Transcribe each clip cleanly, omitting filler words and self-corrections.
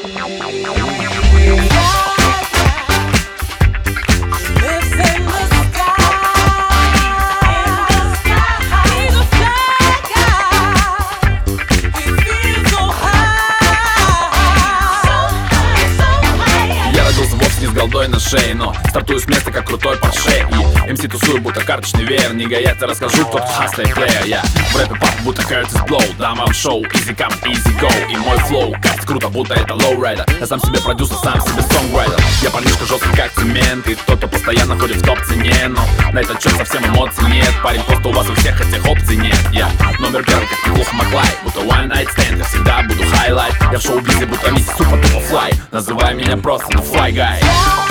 голдой на шее, но стартую с места, как крутой Порше. И МС тусую, будто карточный веер. Не гаять, я расскажу, кто тут хаслей плеер. Я в рэпе пап, будто Curtis Blow. Дам вам шоу, easy come, easy go. И мой флоу, как круто, будто это лоурайдер. Я сам себе продюсер, сам себе сонграйдер. Я парнишка жесткий, как цемент. И тот, кто постоянно ходит в топ-цене. Но на этот счет совсем эмоций нет. Парень, просто у вас у всех этих опций нет. Я номер первый, как Неплохо Маклай. Будто one night stand, я всегда буду хайлайт. Я в шоу-бизе, будто миссис супер тупо флай. Называй меня просто The Fly Guy.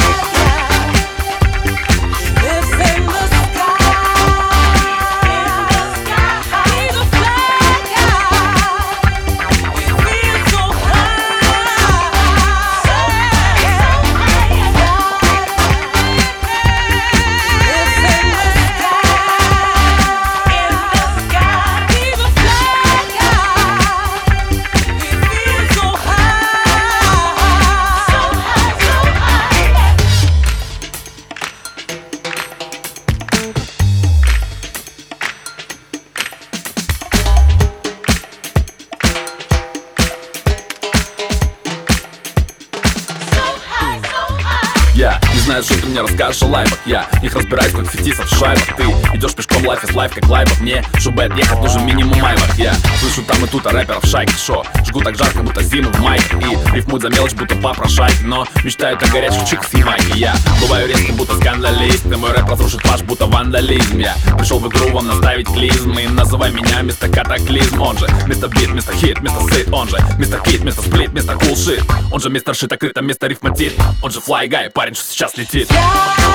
Я не знаю, что ты мне расскажешь о лайфах. Я их разбираюсь, как фетисов в шайбах. Ты идешь пешком, life is life, как лайбах. Мне, чтобы отъехать, нужен минимум майлах. Я слышу там и тут о рэперов шайк. Шо, жгу так жарко, будто зимы в майке. И рифмуют за мелочь, будто попрошайки. Но мечтают о горячих чиках и майке. Я бываю резким, будто скандалист. И мой рэп разрушит ваш, будто вандализм. Я пришел в игру вам наставить клизм. И называй меня мистер Катаклизм. Он же мистер Бит, мистер Хит, мистер Сит. Он же мистер Кит, мистер Сплит, мистер Кул Шит. Он же мистер Шит, окрыто, мистер Рифматит. Он же Fly Guy, парень, что сейчас летит.